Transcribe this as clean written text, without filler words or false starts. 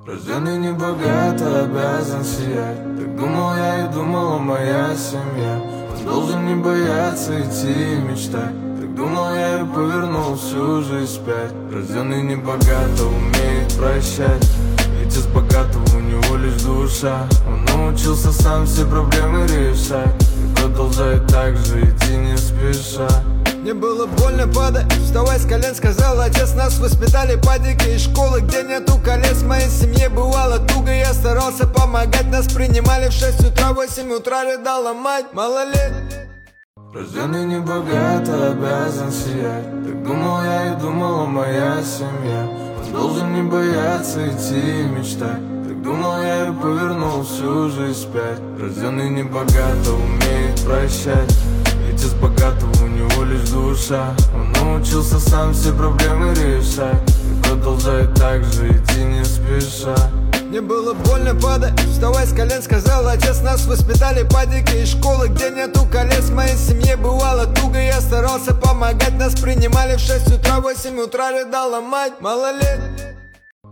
Рожденный небогато, обязан сиять. Так думал я и думала моя семья. Он должен не бояться идти и мечтать. Так думал я и повернул всю жизнь вспять. Рожденный небогато, умеет прощать. Ведь из богатого у него лишь душа. Он научился сам все проблемы решать. И продолжает так же идти не спеша. Мне было больно падать, вставай с колен, сказал отец. Нас воспитали по дикой школы, где нету колец. В моей семье бывало туго, я старался помогать. Нас принимали в 6 утра, в 8 утра рыдала мать. Малолетний. Рожденный небогато, обязан сиять. Так думал я и думала моя семья. Он должен не бояться идти и мечтать. Так думал я и повернул всю жизнь вспять. Рожденный небогато, умеет прощать. Ведь из богатого у него лишь душа. Он научился сам все проблемы решать. И продолжает так же идти не спеша. Мне было больно падать, вставай с колен, сказал отец. Нас воспитали по дикой школы, где нету колец. В моей семье бывало туго, я старался помогать. Нас принимали в 6 утра, в 8 утра рыдала мать. Малолетний.